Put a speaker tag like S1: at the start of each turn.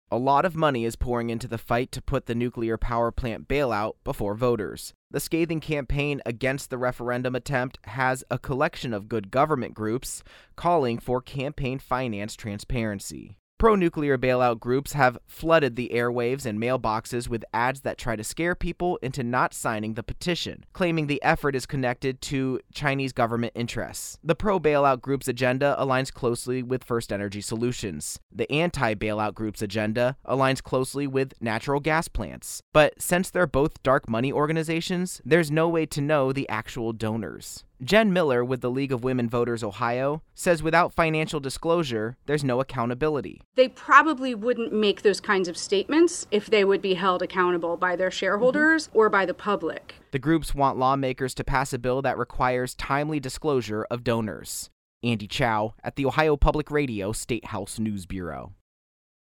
S1: A lot of money is pouring into the fight to put the nuclear power plant bailout before voters. The scathing campaign against the referendum attempt has a collection of good government groups calling for campaign finance transparency. Pro-nuclear bailout groups have flooded the airwaves and mailboxes with ads that try to scare people into not signing the petition, claiming the effort is connected to Chinese government interests. The pro-bailout group's agenda aligns closely with First Energy Solutions. The anti-bailout group's agenda aligns closely with natural gas plants. But since they're both dark money organizations, there's no way to know the actual donors. Jen Miller with the League of Women Voters Ohio says without financial disclosure, there's no accountability.
S2: They probably wouldn't make those kinds of statements if they would be held accountable by their shareholders or by the public.
S1: The groups want lawmakers to pass a bill that requires timely disclosure of donors. Andy Chow at the Ohio Public Radio State House News Bureau.